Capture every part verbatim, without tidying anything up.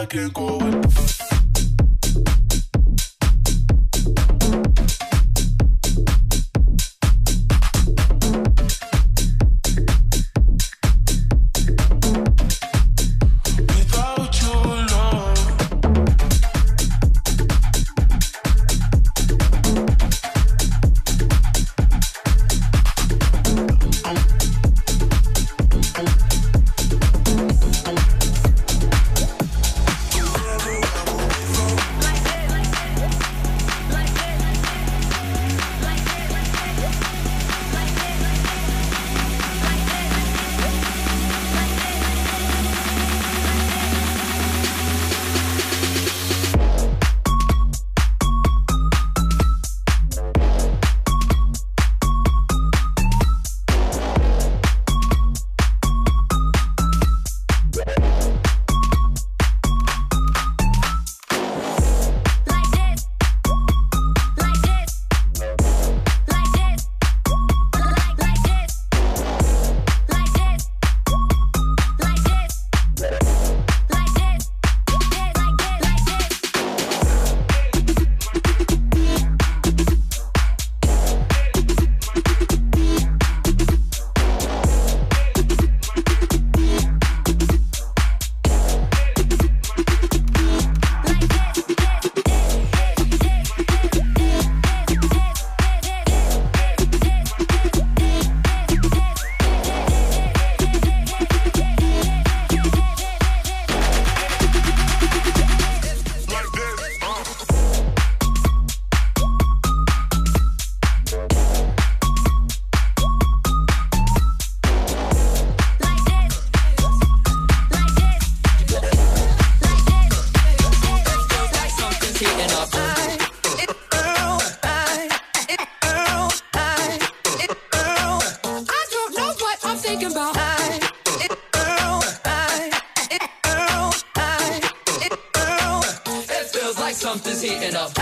I can't go with. Something's heating up.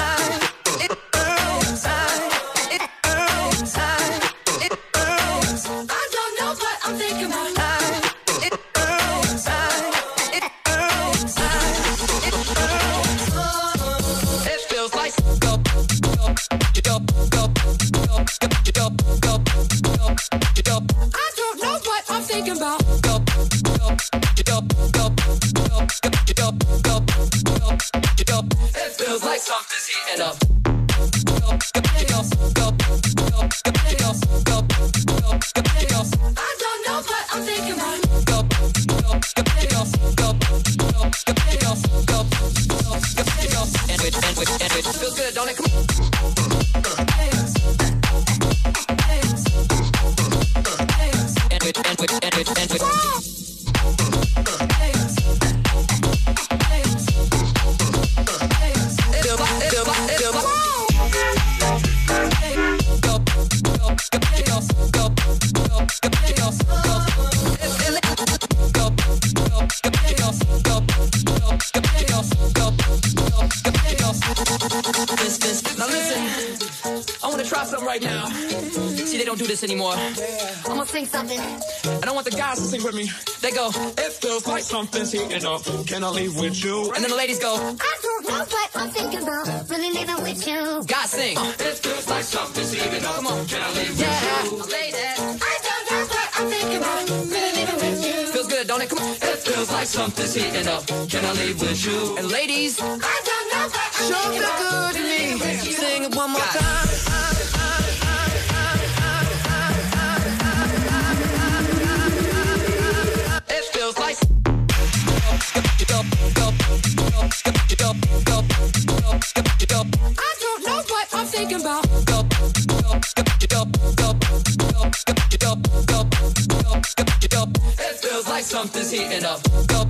Anymore. I'm gonna sing something. I don't want the guys to sing with me. They go, it feels like something's heating up. Can I leave with you? And then the ladies go, I don't know what I'm thinking about. Really leaving with you. Guys sing. Uh, it feels like something's heating up. Come on. Can I leave yeah. with you? Ladies. I don't know what I'm thinking about. Really leaving with you. Feels good, don't it? Come on. It feels like something's heating up. Can I leave with you? And ladies. I don't know what I'm sure thinking about. Sure good to me. Sing it one more God. time. Like I don't know what I'm thinking about. It feels like something's heating up.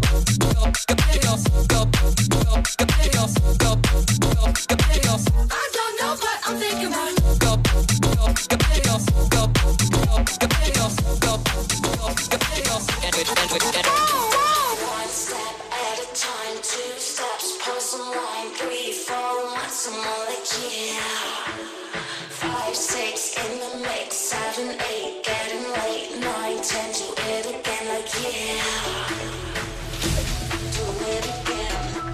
I don't know what I'm thinking about. Ten, do it again like yeah. Do it again.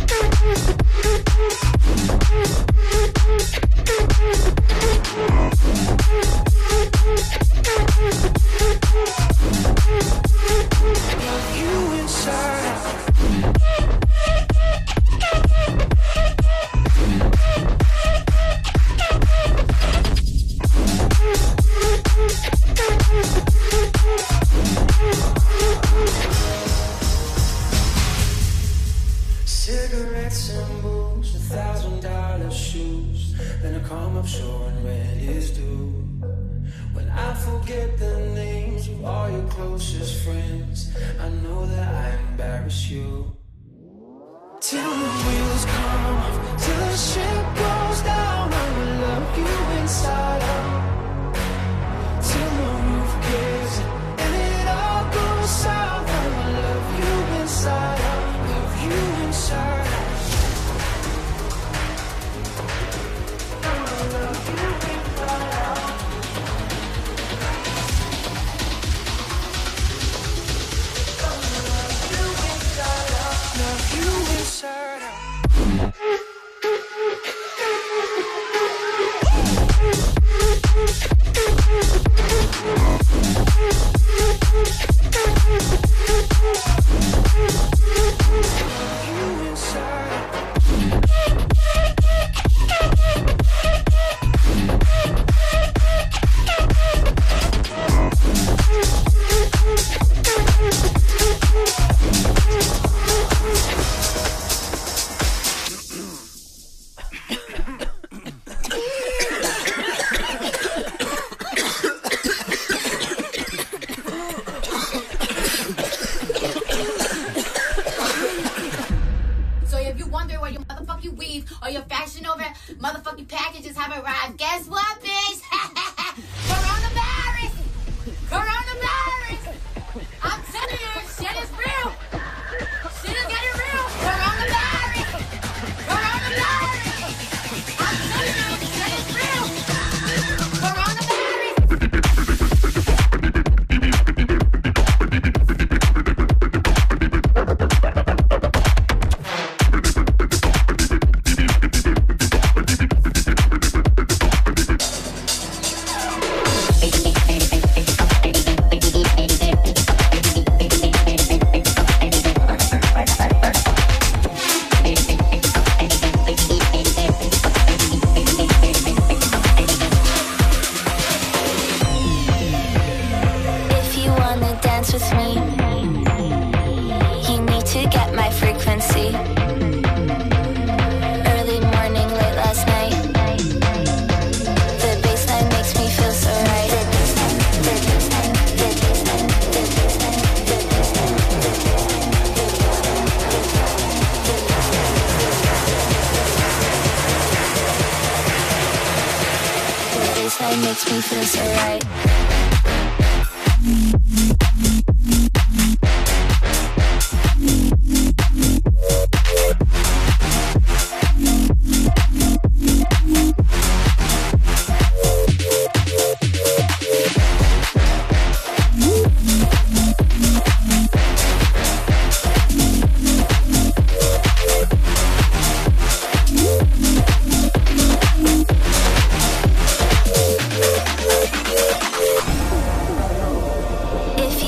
Cigarettes and booze, a thousand dollar shoes. Then I come up short and rent is due. When I forget the names of all your closest friends, I know that I embarrass you. Till the wheels come off, till the ship goes down, I will love you inside out. Till the roof gives in and it all goes south, I will love you inside out, love you inside out. I will love you inside out. I will love you inside out, love you inside out. Or your fashion over motherfucking packages have arrived. Guess what, bitch? Coronavirus! Coronavirus! I'm telling you, shit is real! Shit is getting real! Coronavirus! Coronavirus! I'm telling you, shit is real! Coronavirus! Makes me feel so right. If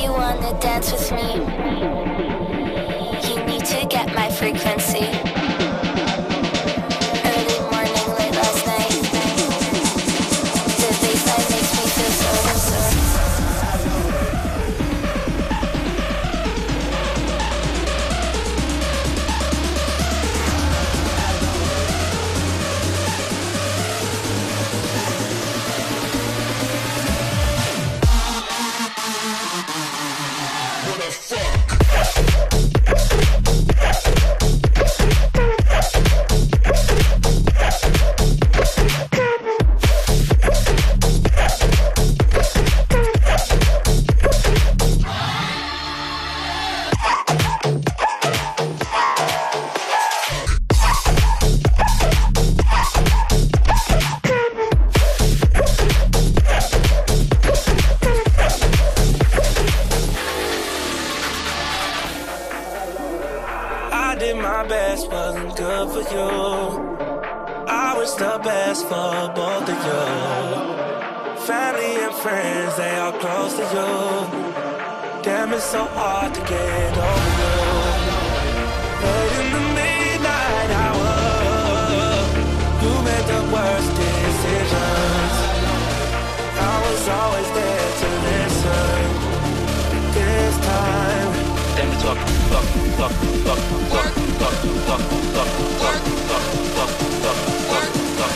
you. Family and friends, they all close to you. Damn, it's so hard to get over you. Late in the midnight hour, you made the worst decisions. I was always there to listen. This time, Let me talk, talk, talk, talk, talk, talk, talk, talk, talk, talk, talk, talk, talk, talk,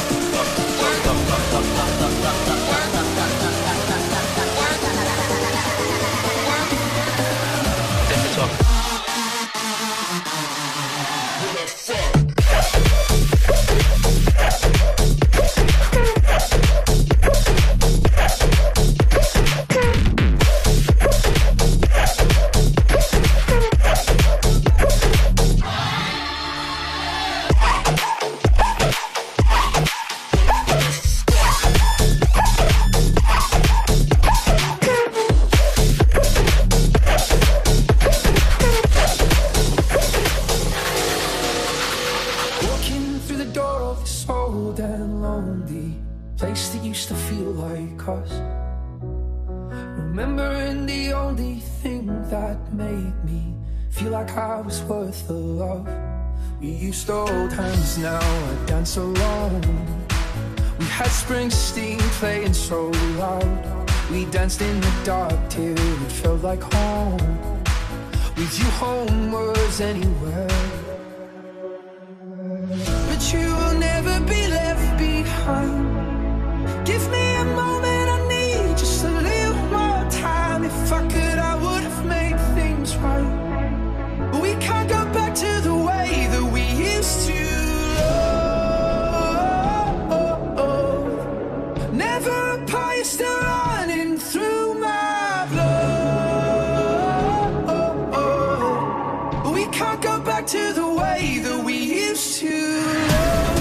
Let me talk. Remembering the only thing that made me feel like I was worth the love. We used to hold hands, now I dance alone. We had Springsteen playing so loud. We danced in the dark till it felt like home. With you home was anywhere. But you will never be left behind. Give me a moment, I need just a little more time. If I could, I would have made things right. But we can't go back to the way that we used to love. Never apart, you're still running through my blood. But we can't go back to the way that we used to love.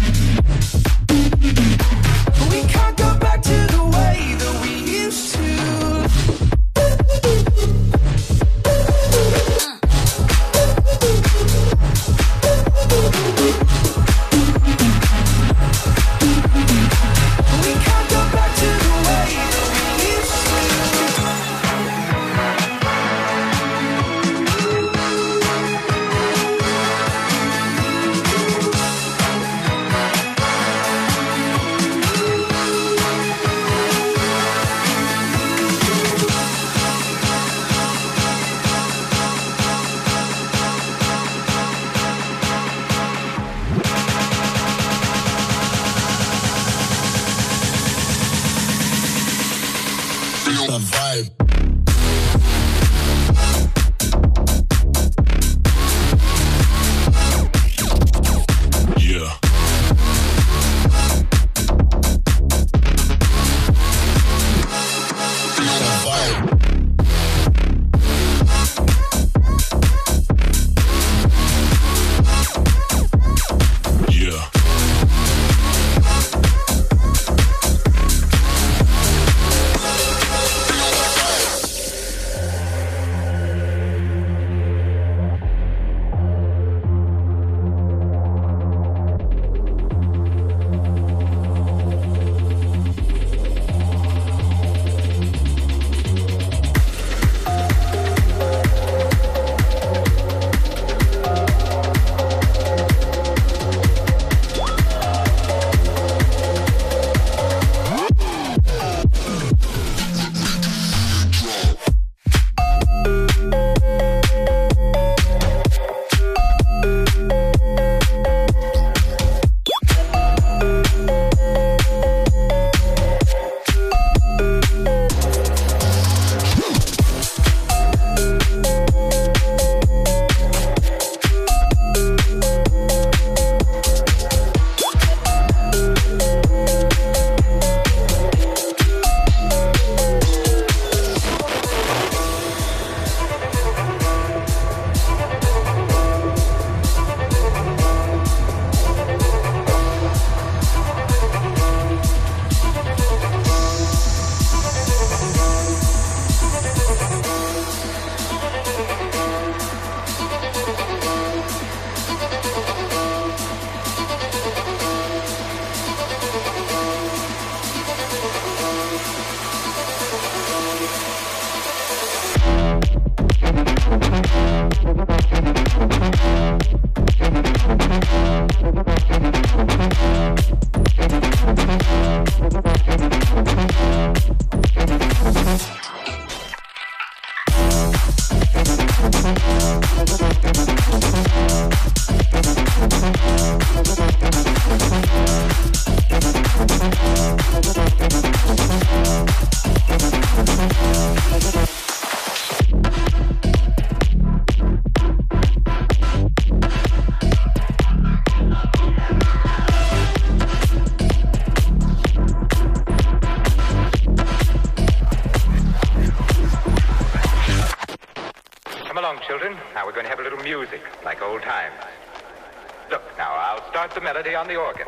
To Come along, children. Now we're going to have a little music, like old times. Look, now I'll start the melody on the organ.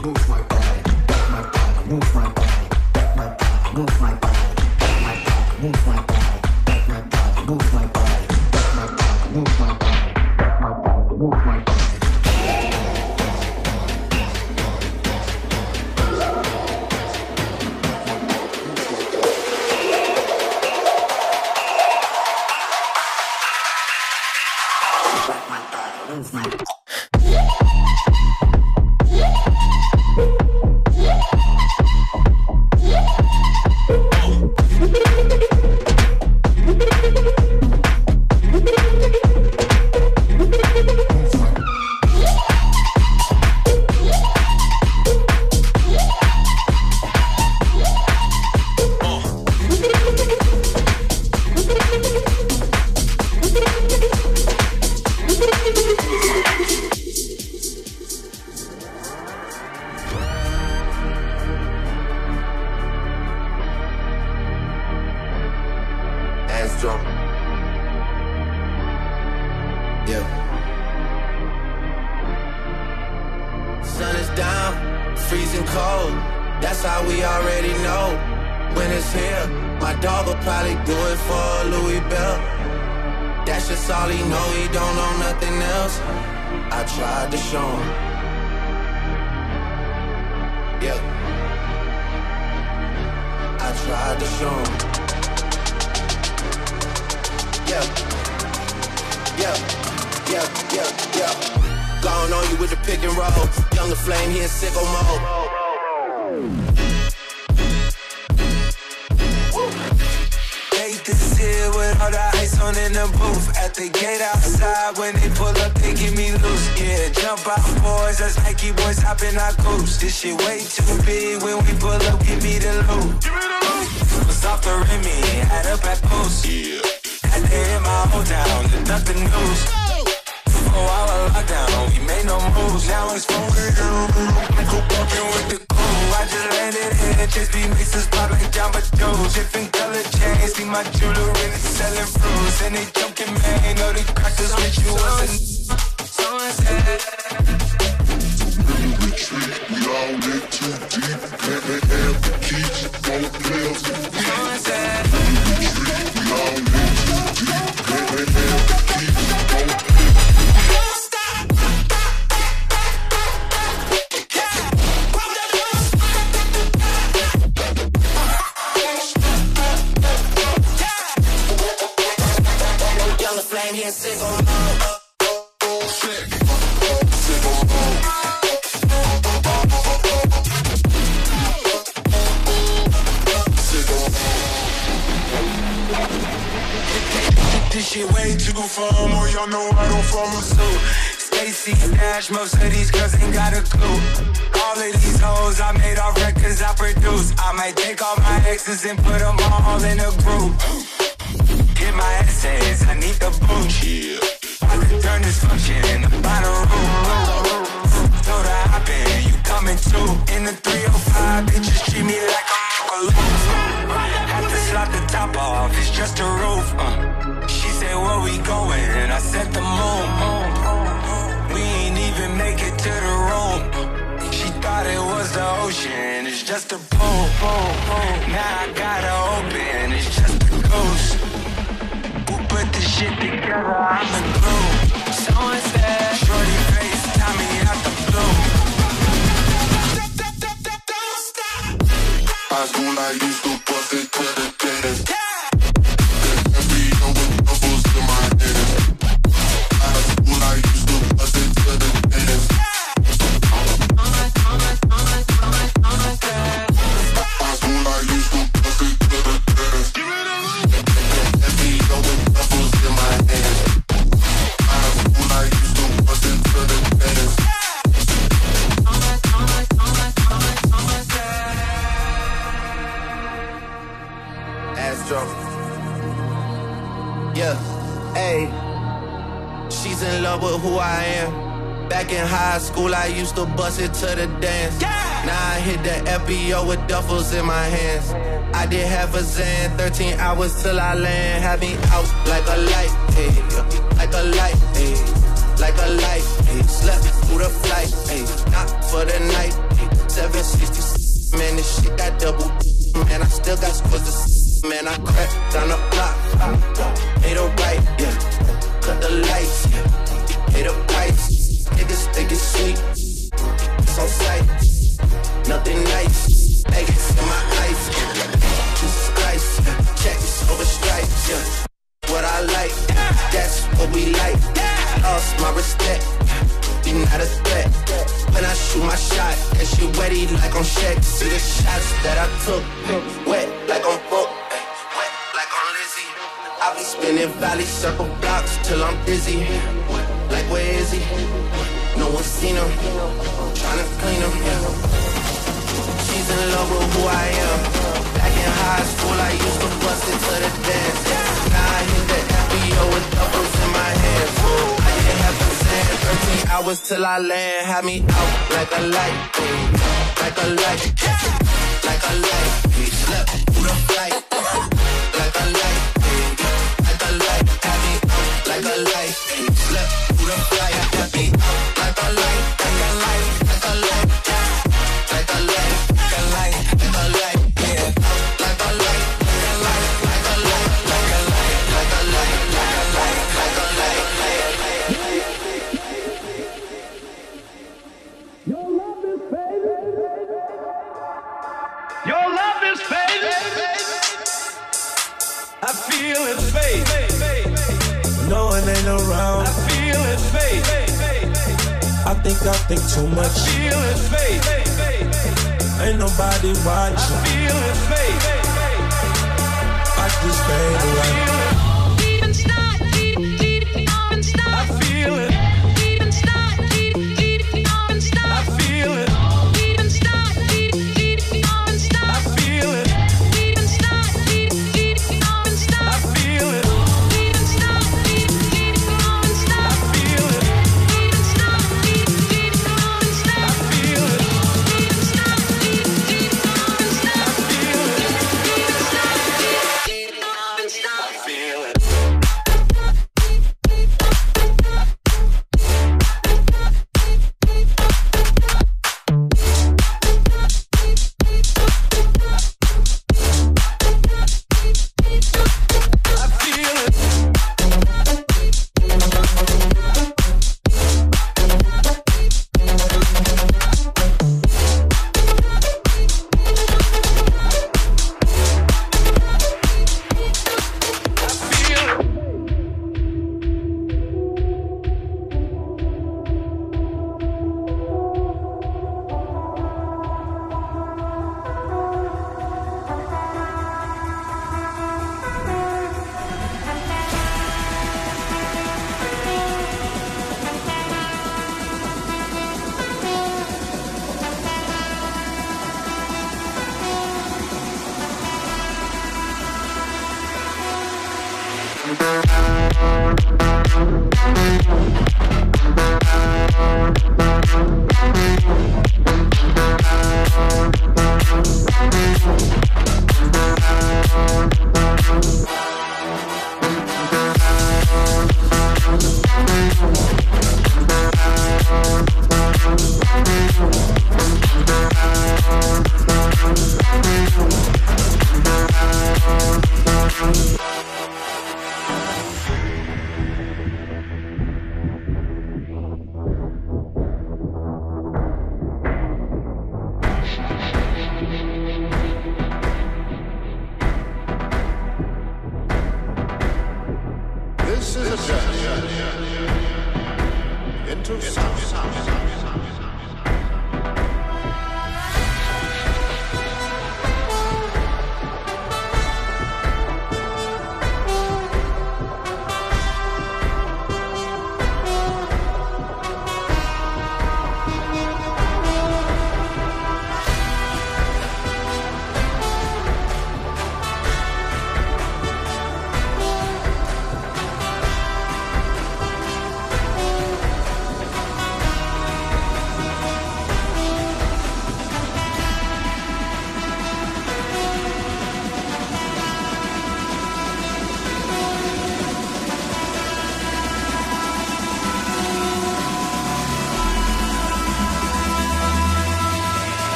move my body, back my body, move my body, back my body, move my body, back my body, move my body, back my body, move my body, back my body, move my body, back my body, move my body. This shit way too big when we pull up, give me the loot. Was off the Remy, had up at post. Yeah. Had to hit my whole town, to duck the news. Before our lockdown, we made no moves. Now it's phone walking with the crew. I just landed here, just be mixes pop like Jamba Joe's. Different color chains, see my jewelry and selling fruits. And they joking, man, know the crackers with you wasn't. Someone said. We all in too deep, can't have the keys, both players. We all in too deep, can't have the keys, both players. Stop! Young flame here, sick on mode. Sick. Sick on mode. This shit way too fun, oh y'all know I don't follow suit. Stacy Stash, most of these girls ain't got a clue. All of these hoes I made off records I produce. I might take all my exes and put them all in a group. Get my essays, I need the boost. I could turn this function in the bottom room. Told her hop in, you coming too. In the three oh five, bitches treat me like I'm Uncle Luke. Have to slap the top off, it's just a roof. uh. She said, where we going? I said the moon. We ain't even make it to the room. She thought it was the ocean, it's just a pool. Now I gotta open, it's just a ghost. Who put this shit together? I'm the glue. Someone said, shorty face, Tommy out the blue. High school I used to bust it to the dentist. Yeah, ayy. She's in love with who I am. Back in high school, I used to bust it to the dance. Yeah. Now I hit the F B O with duffels in my hands. I did half a Zan, thirteen hours till I land. Had me out like a light, ayy, like a light, ayy, like a light, ayy. Slept through the flight, ayy, not for the night, ayy. a sixty, man, this shit got double. Man, I still got scores to man, I cracked down the block. Made a right, yeah. Cut the lights, yeah. Pay the price. Niggas think it's sweet. It's on sight. Nothing nice. Vegas in my eyes. Jesus Christ, yeah. Checks over stripes, yeah. What I like, that's what we like. Lost my respect. Be not a threat. When I shoot my shot, that shit wetty like on Shaq. See the shots that I took, wet like on Book, wet like on Lizzie. I be spinning valley circle blocks till I'm dizzy. Like where is he? No one seen him. Tryna clean him, yeah. She's in love with who I am. Back in high school, I used to bust it to the dance. Now I hit the F B O with doubles in my hands. I didn't have to sand thirteen hours till I land. Had me out like a light, like a light, like a light. We slept through the flight, like a light, like a light. Had me out like a light. We slept through the flight, had me out like a light, like a light, like a light, like a light, like a light, like a light, yeah, like a light, like a light, like a light, like a light, like a light, like a light, like a light. Your love is fading. I feel it fade. No one ain't around. I feel it fade. I think I think too much. I feel it fade. Ain't nobody watching. I feel it fade. I just fade away. Even start, even start. I feel it. Even start, even start. I feel it. Even start, even start. I feel it. Even start, even start. I feel it. Even start, even start. I feel it. Even start, even start. I feel it. Even start, even start. I feel it. Even start, even start. I feel it.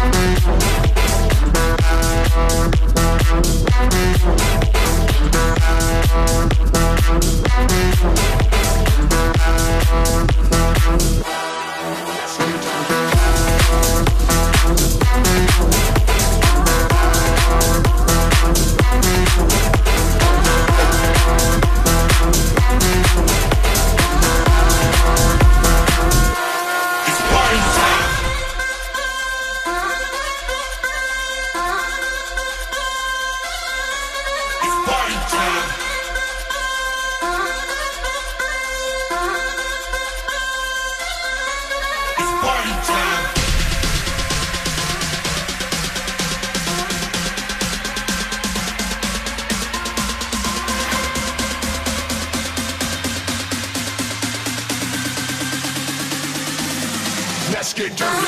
Let's get dirty.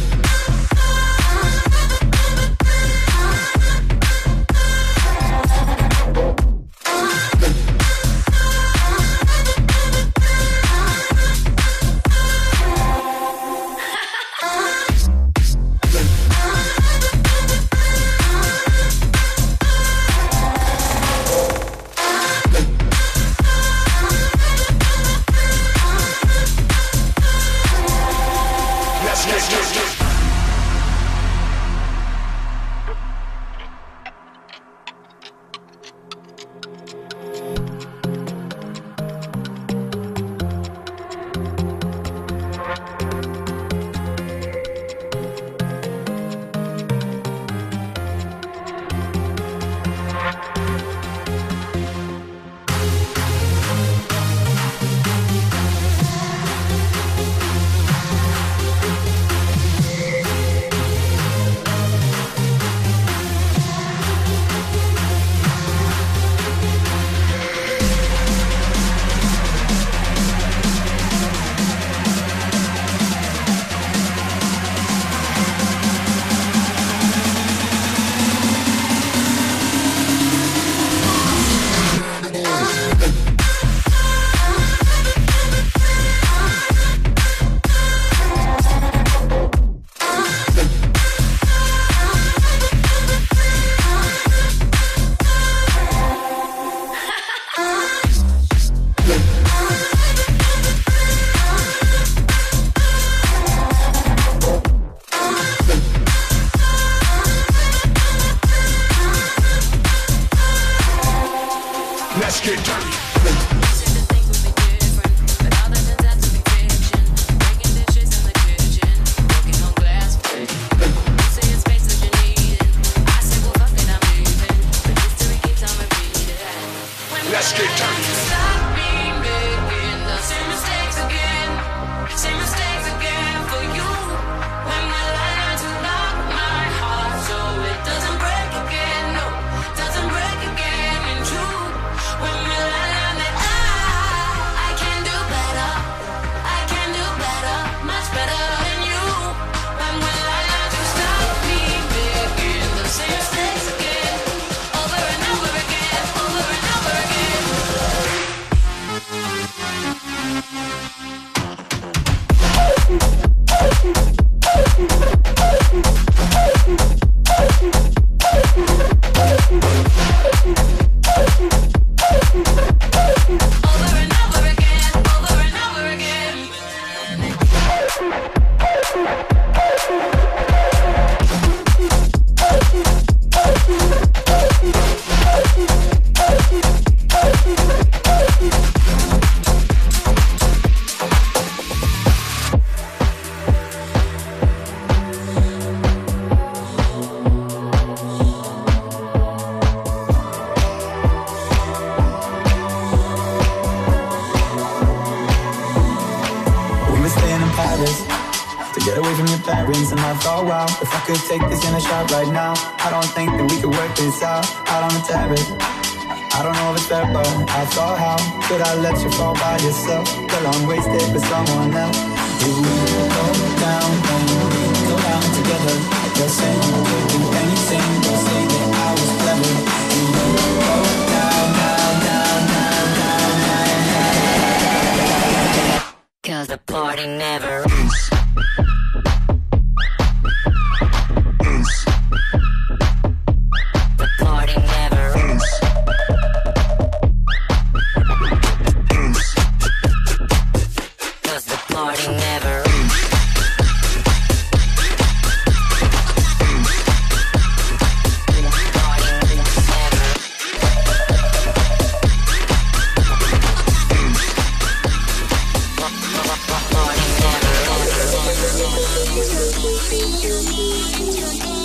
Let's get dirty. Let's get dirty. Stop me making the same mistakes again. Same mistakes again for you. When will I learn to lock my heart so it doesn't break again? No, doesn't break again in true. When will I learn that I, I can do better? I can do better, much better than you. When will I learn to stop me making the same mistakes again? Over and over again, over and over again. And I thought, wow, if I could take this in a shot right now, I don't think that we could work this out, out on the terrace. I don't know if it's fair, but I thought, how could I let you fall by yourself? Till I'm wasted for someone else. If we go down, then we go down together. They'll say you could do anything, they'll say that I was clever. If we go down, down, down, down, down, down, down. Cause the party never ends. Thank you.